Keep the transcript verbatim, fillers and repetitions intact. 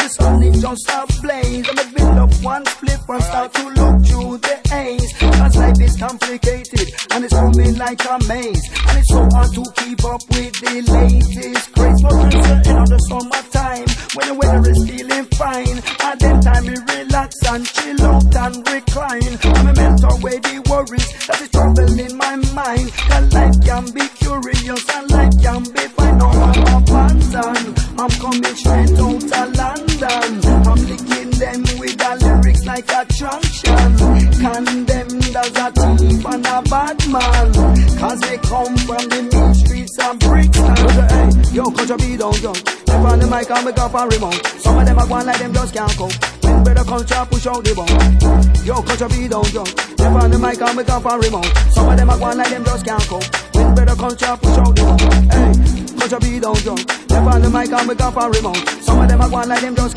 the sun is just ablaze. I'm a build up one flip and start to look through the haze. Cause life is complicated and it's coming like a maze. And it's so hard to keep up with the latest craze. But uncertain on the summertime, when the weather is feeling fine, at then time we relax and chill out and recline. I'm a melt away the worries that is troubling my mind. That life can be curious and life can be fine. No, I'm abandoned. I'm coming straight out of London. I'm licking them with the lyrics like attraction. Condemned as a thief and a bad man, cause they come from the mean streets of Brixton. Hey, yo, Culture B don't jump. They on the mic and make up a remote. Some of them are going like them just can't cope. When better Culture push out the bone. Yo, Culture B don't jump. They on the mic and make up a remote. Some of them are going like them just can't cope. When better Culture push out the bone. Hey, Culture B don't jump. They on the mic and make up a remote. Some of them are going like them just